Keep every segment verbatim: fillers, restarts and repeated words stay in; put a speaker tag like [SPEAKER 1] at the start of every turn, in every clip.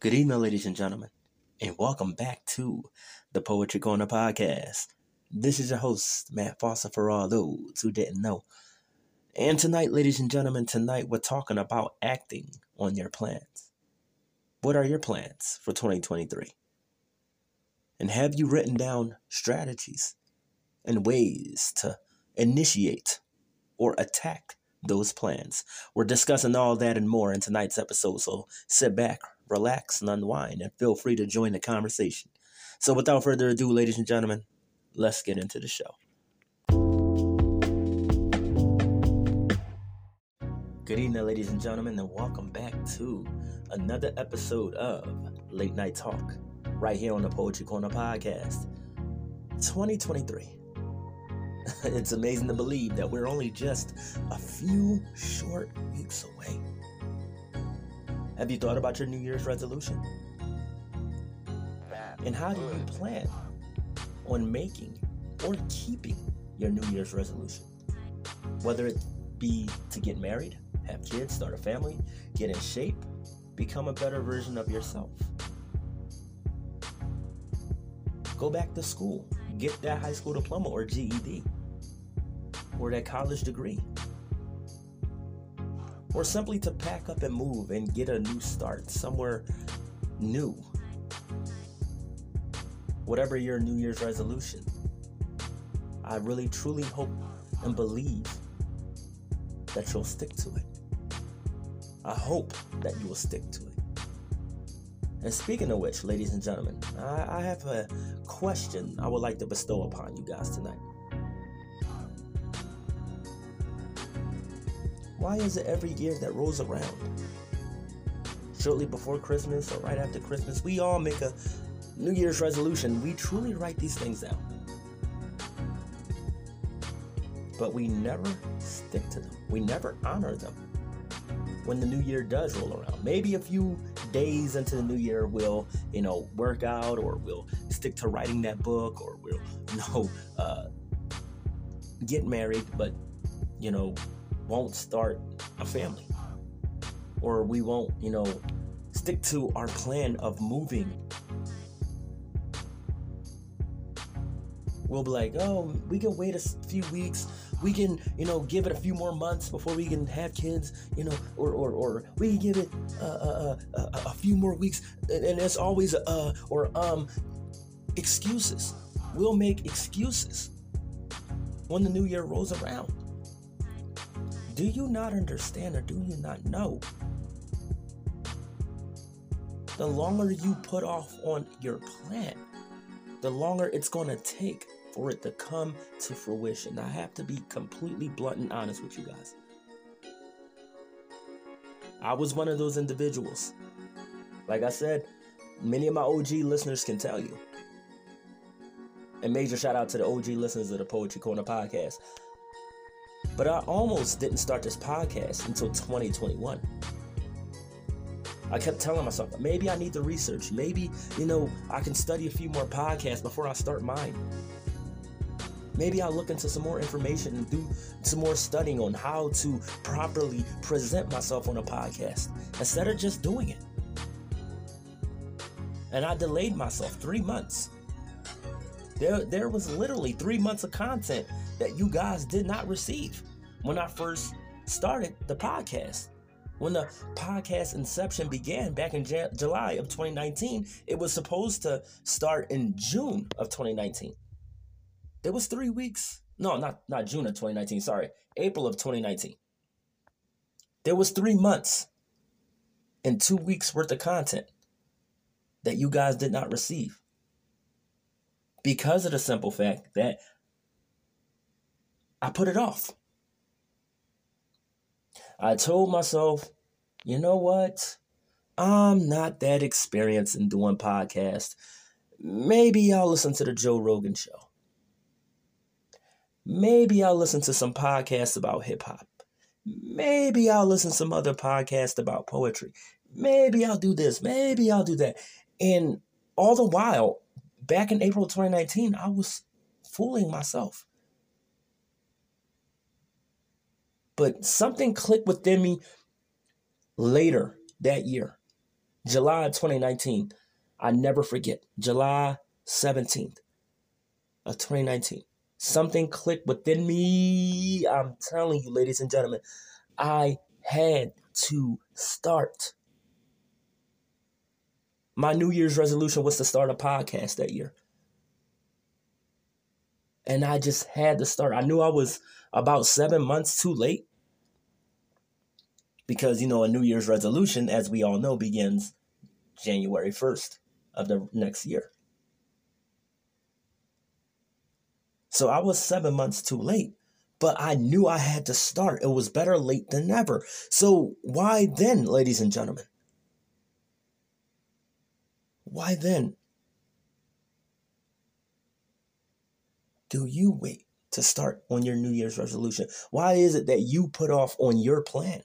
[SPEAKER 1] Good evening, ladies and gentlemen, and welcome back to the Poetry Corner Podcast. This is your host, Matt Foster, for all those who didn't know. And tonight, ladies and gentlemen, tonight we're talking about acting on your plans. What are your plans for twenty twenty-three? And have you written down strategies and ways to initiate or attack those plans? We're discussing all that and more in tonight's episode, so sit back, relax, and unwind, and feel free to join the conversation. So without further ado, ladies and gentlemen, let's get into the show. Good evening, ladies and gentlemen, and welcome back to another episode of Late Night Talk, right here on the Poetry Corner Podcast. twenty twenty-three. It's amazing to believe that we're only just a few short weeks away. Have you thought about your New Year's resolution? And how do you plan on making or keeping your New Year's resolution? Whether it be to get married, have kids, start a family, get in shape, become a better version of yourself. Go back to school, get that high school diploma or G E D, or that college degree. Or simply to pack up and move and get a new start somewhere new. Whatever your New Year's resolution, I really truly hope and believe that you'll stick to it. I hope that you will stick to it. And speaking of which, ladies and gentlemen, I, I have a question I would like to bestow upon you guys tonight. Why is it every year that rolls around, shortly before Christmas or right after Christmas, we all make a New Year's resolution? We truly write these things down, but we never stick to them. We never honor them when the new year does roll around. Maybe a few days into the new year we'll, you know, work out, or we'll stick to writing that book, or we'll, you know, uh, get married, but, you know, won't start a family, or we won't, you know, stick to our plan of moving. We'll be like, oh, we can wait a few weeks, we can, you know, give it a few more months before we can have kids, you know, or or, or we can give it uh, uh, uh, a few more weeks, and, and there's always a uh, or um excuses. We'll make excuses when the new year rolls around. Do you not understand, or do you not know? The longer you put off on your plan, the longer it's going to take for it to come to fruition. I have to be completely blunt and honest with you guys. I was one of those individuals. Like I said, many of my O G listeners can tell you. And major shout out to the O G listeners of the Poetry Corner Podcast. But I almost didn't start this podcast until twenty twenty-one. I kept telling myself, maybe I need to research. Maybe, you know, I can study a few more podcasts before I start mine. Maybe I'll look into some more information and do some more studying on how to properly present myself on a podcast instead of just doing it. And I delayed myself three months. There, there was literally three months of content that you guys did not receive when I first started the podcast. When the podcast inception began back in Jan- July of twenty nineteen, it was supposed to start in June of twenty nineteen. There was three weeks. No, not, not June of twenty nineteen, sorry. April of twenty nineteen. There was three months and two weeks worth of content that you guys did not receive, because of the simple fact that I put it off. I told myself, you know what? I'm not that experienced in doing podcasts. Maybe I'll listen to the Joe Rogan show. Maybe I'll listen to some podcasts about hip hop. Maybe I'll listen to some other podcasts about poetry. Maybe I'll do this. Maybe I'll do that. And all the while, back in April twenty nineteen, I was fooling myself. But something clicked within me later that year. July twenty nineteen. I never forget. July seventeenth of twenty nineteen. Something clicked within me. I'm telling you, ladies and gentlemen, I had to start. My New Year's resolution was to start a podcast that year. And I just had to start. I knew I was about seven months too late. Because, you know, a New Year's resolution, as we all know, begins January first of the next year. So I was seven months too late. But I knew I had to start. It was better late than never. So why then, ladies and gentlemen? Why then do you wait to start on your New Year's resolution? Why is it that you put off on your plan?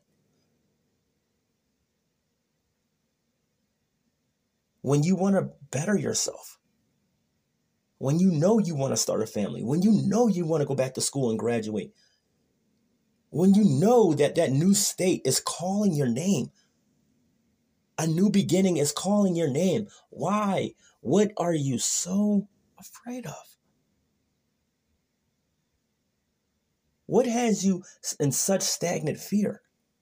[SPEAKER 1] When you want to better yourself, when you know you want to start a family, when you know you want to go back to school and graduate, when you know that that new state is calling your name, a new beginning is calling your name. Why? What are you so afraid of? What has you in such stagnant fear?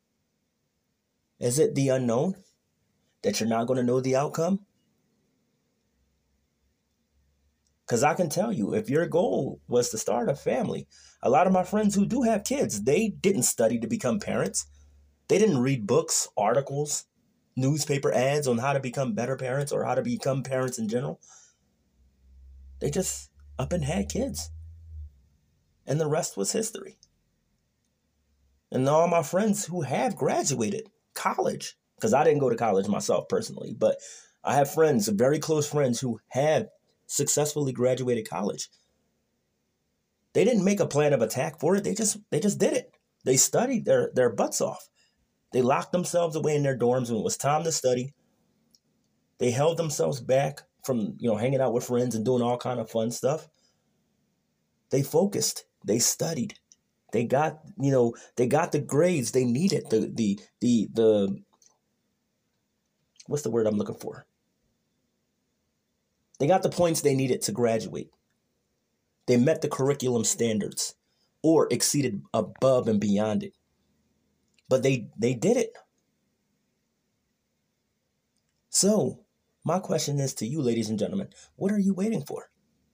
[SPEAKER 1] Is it the unknown? That you're not going to know the outcome? Because I can tell you, if your goal was to start a family, a lot of my friends who do have kids, they didn't study to become parents. They didn't read books, articles, newspaper ads on how to become better parents or how to become parents in general. They just up and had kids. And the rest was history. And all my friends who have graduated college, because I didn't go to college myself personally, but I have friends, very close friends who have successfully graduated college. They didn't make a plan of attack for it. They just they just did it. They studied their, their butts off. They locked themselves away in their dorms when it was time to study. They held themselves back from, you know, hanging out with friends and doing all kind of fun stuff. They focused. They studied. They got, you know, they got the grades they needed. The the the the what's the word I'm looking for? They got the points they needed to graduate. They met the curriculum standards or exceeded above and beyond it. But they they did it. So, my question is to you, ladies and gentlemen, what are you waiting for?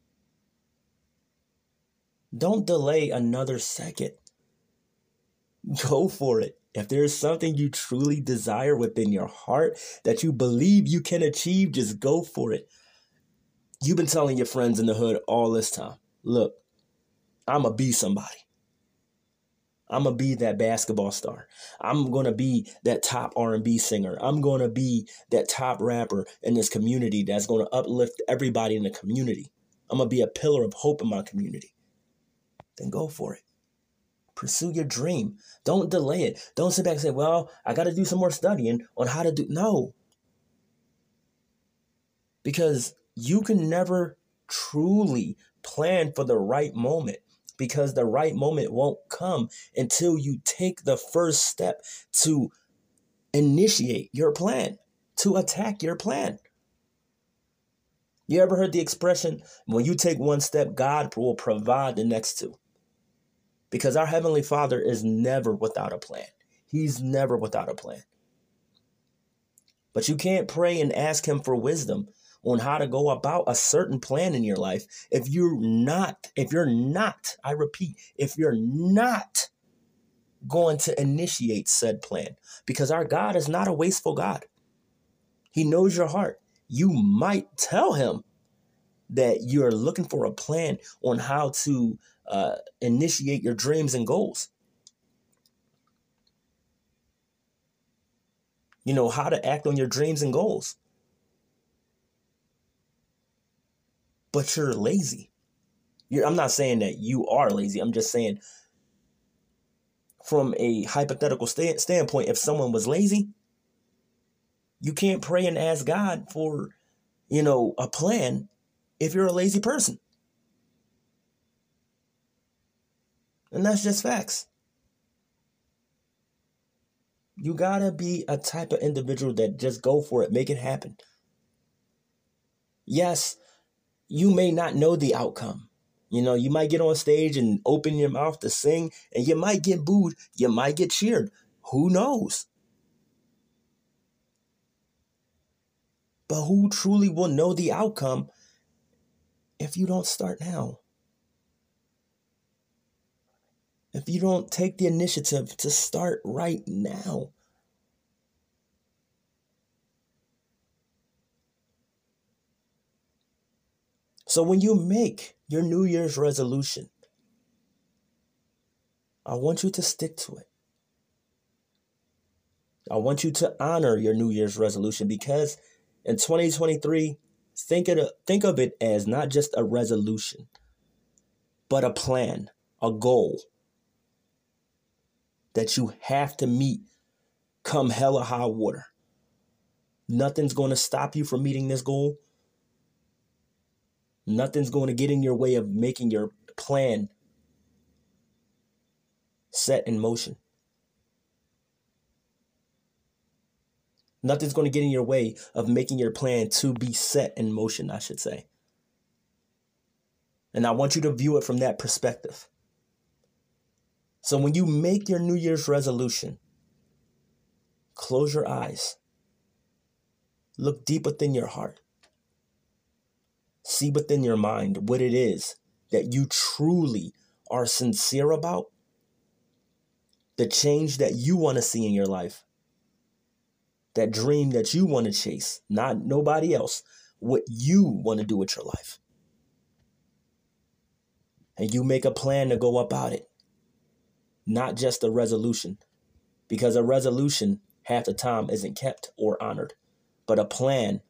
[SPEAKER 1] Don't delay another second. Go for it. If there's something you truly desire within your heart that you believe you can achieve, just go for it. You've been telling your friends in the hood all this time, look, I'm going to be somebody. I'm going to be that basketball star. I'm going to be that top R and B singer. I'm going to be that top rapper in this community that's going to uplift everybody in the community. I'm going to be a pillar of hope in my community. Then go for it. Pursue your dream. Don't delay it. Don't sit back and say, well, I got to do some more studying on how to do. No. Because you can never truly plan for the right moment, because the right moment won't come until you take the first step to initiate your plan, to attack your plan. You ever heard the expression, when you take one step, God will provide the next two? Because our Heavenly Father is never without a plan. He's never without a plan. But you can't pray and ask him for wisdom on how to go about a certain plan in your life if you're not, if you're not, I repeat, if you're not going to initiate said plan. Because our God is not a wasteful God. He knows your heart. You might tell him that you're looking for a plan on how to uh, initiate your dreams and goals. You know, how to act on your dreams and goals. But you're lazy. You're, I'm not saying that you are lazy. I'm just saying from a hypothetical st- standpoint, if someone was lazy, you can't pray and ask God for, you know, a plan if you're a lazy person. And that's just facts. You gotta be a type of individual that just go for it, make it happen. Yes, you may not know the outcome. You know, you might get on stage and open your mouth to sing, and you might get booed, you might get cheered. Who knows? But who truly will know the outcome if you don't start now? If you don't take the initiative to start right now? So when you make your New Year's resolution, I want you to stick to it. I want you to honor your New Year's resolution, because in twenty twenty-three, think of it, think of it as not just a resolution, but a plan, a goal that you have to meet come hell or high water. Nothing's going to stop you from meeting this goal. Nothing's going to get in your way of making your plan set in motion. Nothing's going to get in your way of making your plan to be set in motion, I should say. And I want you to view it from that perspective. So when you make your New Year's resolution, close your eyes. Look deep within your heart. See within your mind what it is that you truly are sincere about. The change that you want to see in your life. That dream that you want to chase, not nobody else. What you want to do with your life. And you make a plan to go about it. Not just a resolution. Because a resolution, half the time, isn't kept or honored. But a plan,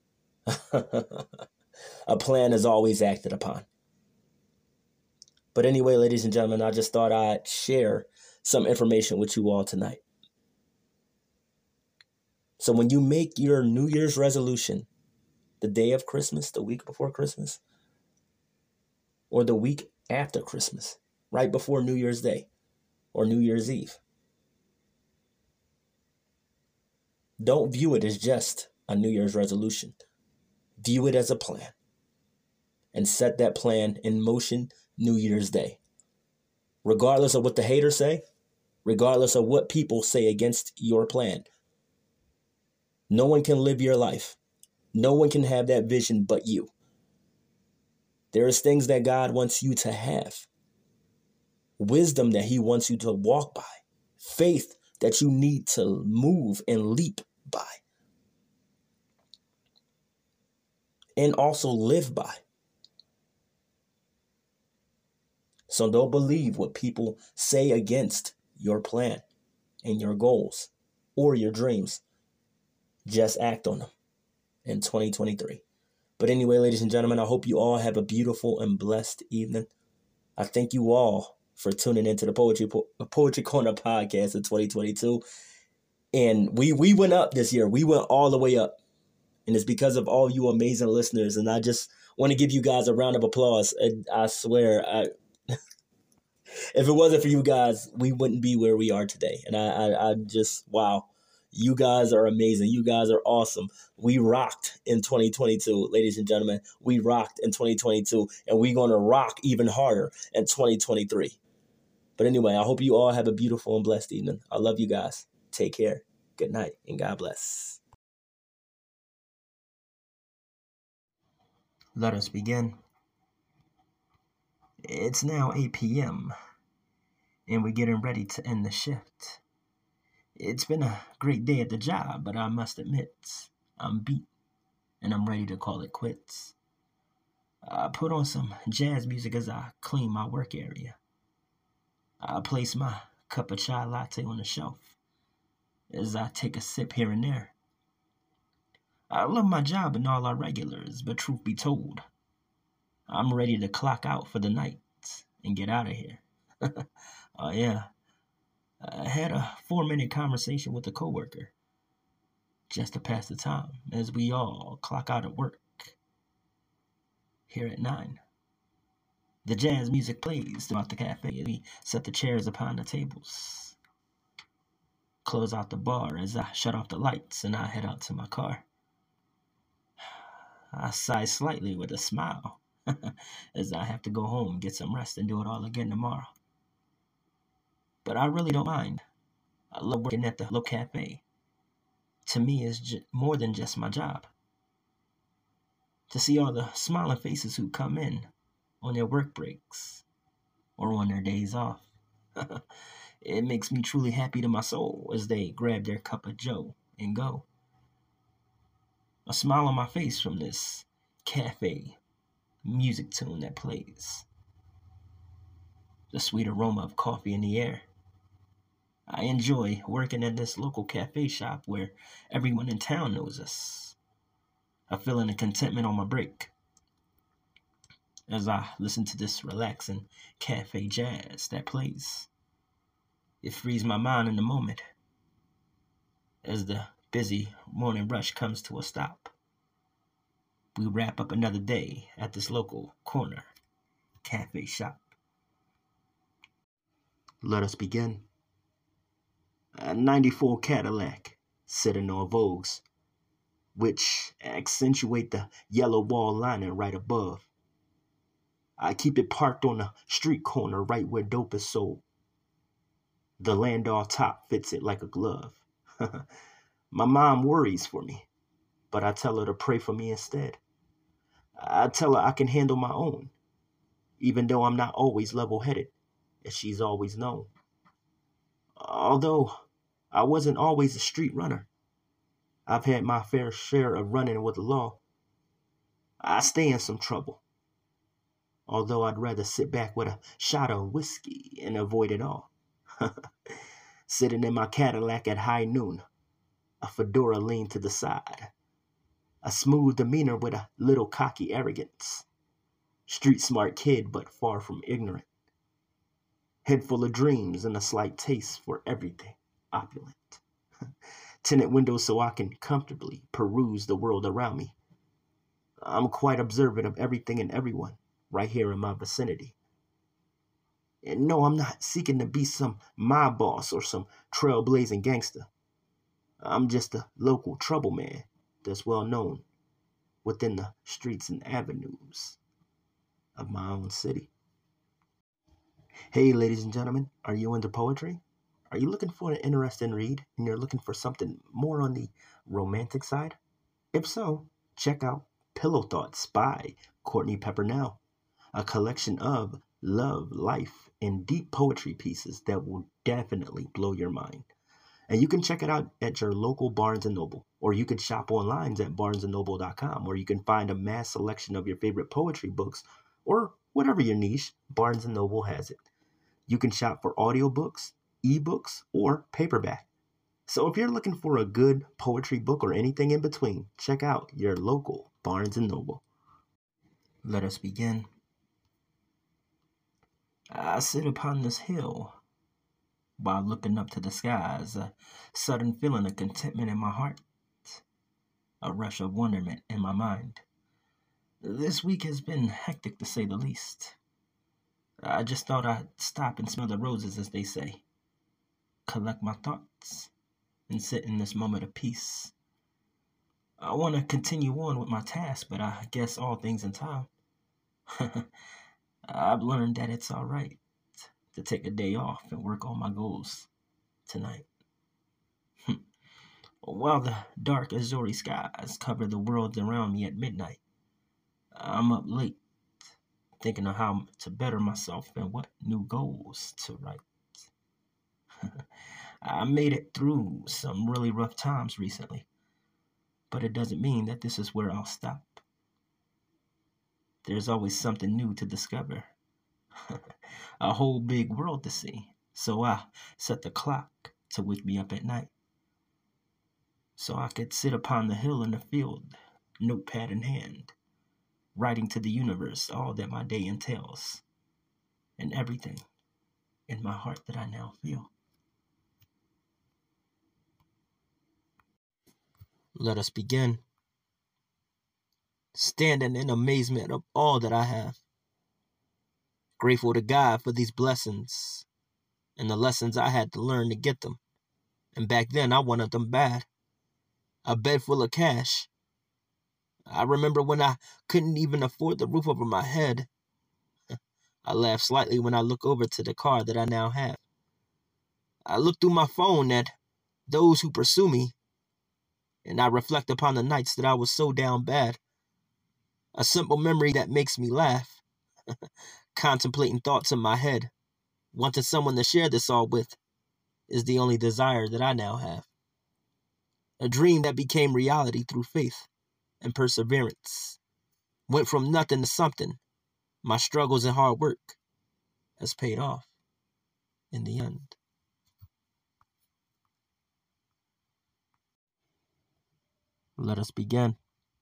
[SPEAKER 1] a plan is always acted upon. But anyway, ladies and gentlemen, I just thought I'd share some information with you all tonight. So when you make your New Year's resolution, the day of Christmas, the week before Christmas, or the week after Christmas, right before New Year's Day or New Year's Eve, don't view it as just a New Year's resolution. View it as a plan and set that plan in motion New Year's Day. Regardless of what the haters say, regardless of what people say against your plan, no one can live your life. No one can have that vision but you. There is things that God wants you to have. Wisdom that he wants you to walk by. Faith that you need to move and leap by. And also live by. So don't believe what people say against your plan and your goals or your dreams. Just act on them in twenty twenty-three. But anyway, ladies and gentlemen, I hope you all have a beautiful and blessed evening. I thank you all for tuning into the Poetry po- Poetry Corner podcast in twenty twenty-two. And we we went up this year. We went all the way up. And it's because of all you amazing listeners. And I just want to give you guys a round of applause. And I swear, I, if it wasn't for you guys, we wouldn't be where we are today. And I, I, I just, wow. You guys are amazing. You guys are awesome. We rocked in twenty twenty-two, ladies and gentlemen. We rocked in twenty twenty-two, and we're going to rock even harder in twenty twenty-three. But anyway, I hope you all have a beautiful and blessed evening. I love you guys. Take care. Good night, and God bless. Let us begin. It's now eight p.m., and we're getting ready to end the shift. It's been a great day at the job, but I must admit, I'm beat, and I'm ready to call it quits. I put on some jazz music as I clean my work area. I place my cup of chai latte on the shelf as I take a sip here and there. I love my job and all our regulars, but truth be told, I'm ready to clock out for the night and get out of here. Oh yeah. I had a four-minute conversation with a coworker just to pass the time as we all clock out of work here at nine. The jazz music plays throughout the cafe as we set the chairs upon the tables. close out the bar as I shut off the lights and I head out to my car. I sigh slightly with a smile as I have to go home, get some rest, and do it all again tomorrow. But I really don't mind. I love working at the local cafe. To me, it's j- more than just my job. To see all the smiling faces who come in on their work breaks or on their days off, it makes me truly happy to my soul as they grab their cup of joe and go. A smile on my face from this cafe music tune that plays. The sweet aroma of coffee in the air. I enjoy working at this local cafe shop where everyone in town knows us. A feeling of contentment on my break as I listen to this relaxing cafe jazz that plays. It frees my mind in the moment as the busy morning rush comes to a stop. We wrap up another day at this local corner cafe shop. Let us begin. A ninety-four Cadillac sitting on Vogues, which accentuate the yellow wall lining right above. I keep it parked on the street corner right where dope is sold. The Landau top fits it like a glove. My mom worries for me, but I tell her to pray for me instead. I tell her I can handle my own, even though I'm not always level-headed, as she's always known. Although I wasn't always a street runner, I've had my fair share of running with the law. I stay in some trouble, although I'd rather sit back with a shot of whiskey and avoid it all. Sitting in my Cadillac at high noon, a fedora leaned to the side, a smooth demeanor with a little cocky arrogance. Street smart kid, but far from ignorant. Head full of dreams and a slight taste for everything opulent. Tinted windows so I can comfortably peruse the world around me. I'm quite observant of everything and everyone right here in my vicinity. And no, I'm not seeking to be some mob boss or some trailblazing gangster. I'm just a local trouble man that's well known within the streets and avenues of my own city. Hey, ladies and gentlemen, are you into poetry? Are you looking for an interesting read and you're looking for something more on the romantic side? If so, check out Pillow Thoughts by Courtney Peppernell, a collection of love, life, and deep poetry pieces that will definitely blow your mind. And you can check it out at your local Barnes and Noble, or you can shop online at barnes and noble dot com, where you can find a mass selection of your favorite poetry books, or whatever your niche, Barnes and Noble has it. You can shop for audiobooks, ebooks, or paperback. So if you're looking for a good poetry book or anything in between, check out your local Barnes and Noble. Let us begin. I sit upon this hill while looking up to the skies, a sudden feeling of contentment in my heart, a rush of wonderment in my mind. This week has been hectic to say the least. I just thought I'd stop and smell the roses, as they say, collect my thoughts, and sit in this moment of peace. I want to continue on with my task, but I guess all things in time. I've learned that it's all right to take a day off and work on my goals tonight. While the dark azure skies cover the world around me at midnight, I'm up late, thinking of how to better myself and what new goals to write. I made it through some really rough times recently, but it doesn't mean that this is where I'll stop. There's always something new to discover, a whole big world to see, so I set the clock to wake me up at night, so I could sit upon the hill in the field, notepad in hand, writing to the universe all that my day entails, and everything in my heart that I now feel. Let us begin. Standing in amazement of all that I have, grateful to God for these blessings and the lessons I had to learn to get them, And back then, I wanted them bad. A bed full of cash. I remember when I couldn't even afford the roof over my head. I laugh slightly when I look over to the car that I now have. I look through my phone at those who pursue me, and I reflect upon the nights that I was so down bad. A simple memory that makes me laugh. Contemplating thoughts in my head, wanting someone to share this all with, is the only desire that I now have. A dream that became reality through faith and perseverance. Went from nothing to something. My struggles and hard work has paid off in the end. Let us begin.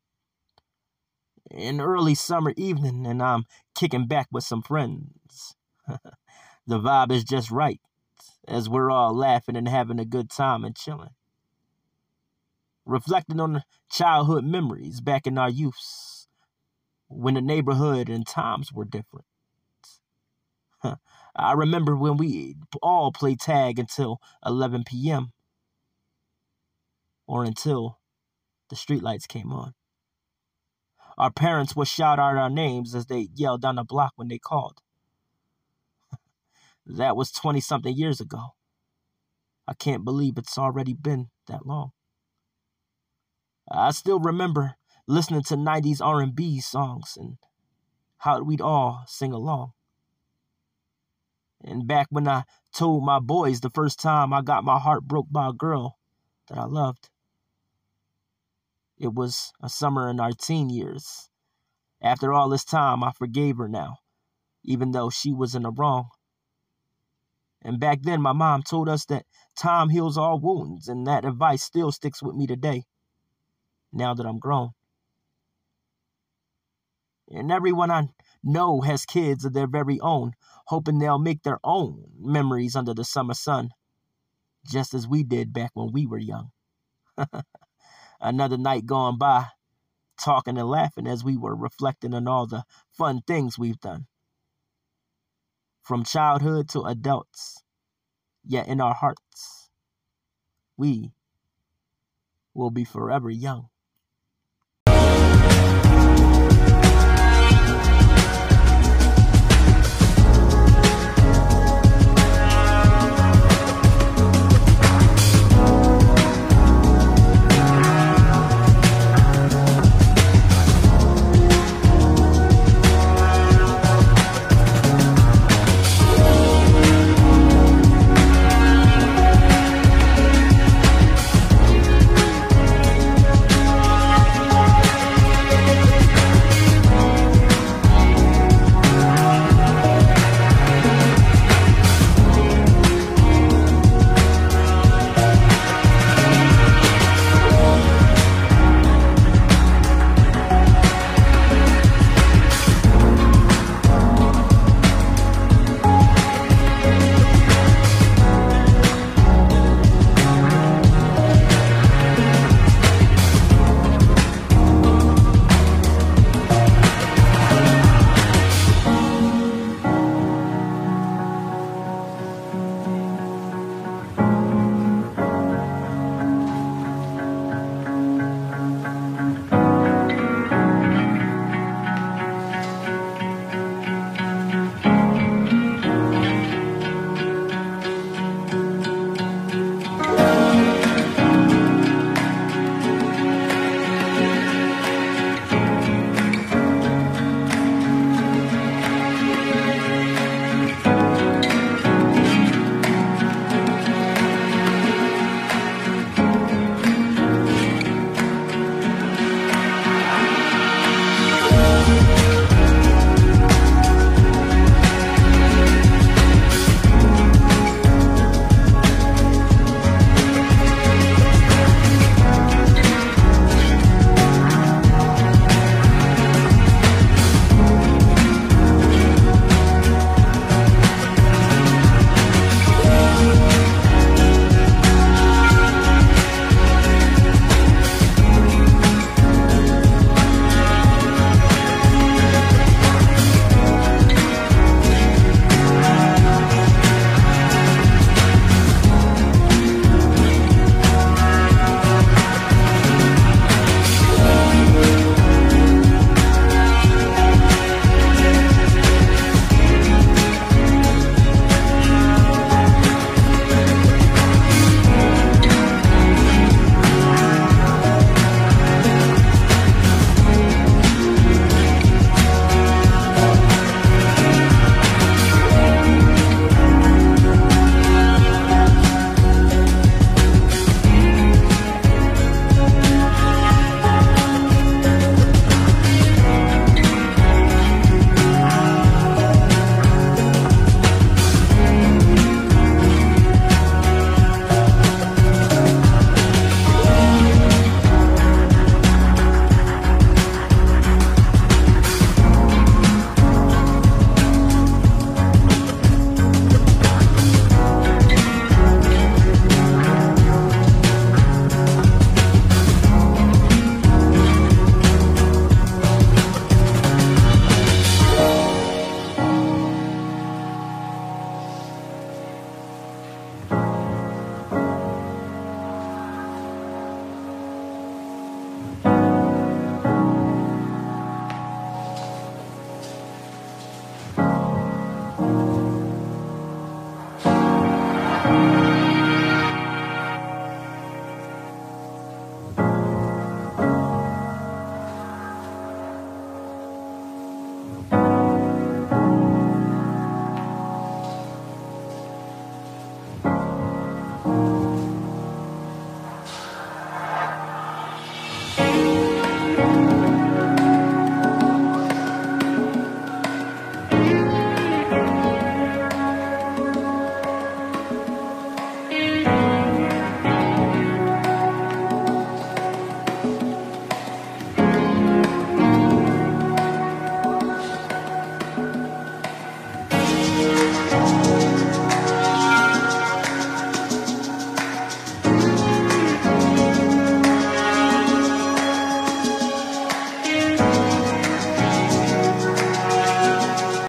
[SPEAKER 1] An early summer evening, and I'm kicking back with some friends. The vibe is just right, as we're all laughing and having a good time and chilling. Reflecting on the childhood memories back in our youths, when the neighborhood and times were different. I remember when we all played tag until eleven p.m. or until the streetlights came on. Our parents would shout out our names as they yelled down the block when they called. That was twenty-something years ago. I can't believe it's already been that long. I still remember listening to nineties R and B songs and how we'd all sing along. And back when I told my boys the first time I got my heart broke by a girl that I loved. It was a summer in our teen years. After all this time, I forgave her now, even though she was in the wrong. And back then, my mom told us that time heals all wounds, and that advice still sticks with me today, now that I'm grown. And everyone I know has kids of their very own, hoping they'll make their own memories under the summer sun, just as we did back when we were young. Another night gone by, talking and laughing as we were reflecting on all the fun things we've done. From childhood to adults, yet in our hearts, we will be forever young.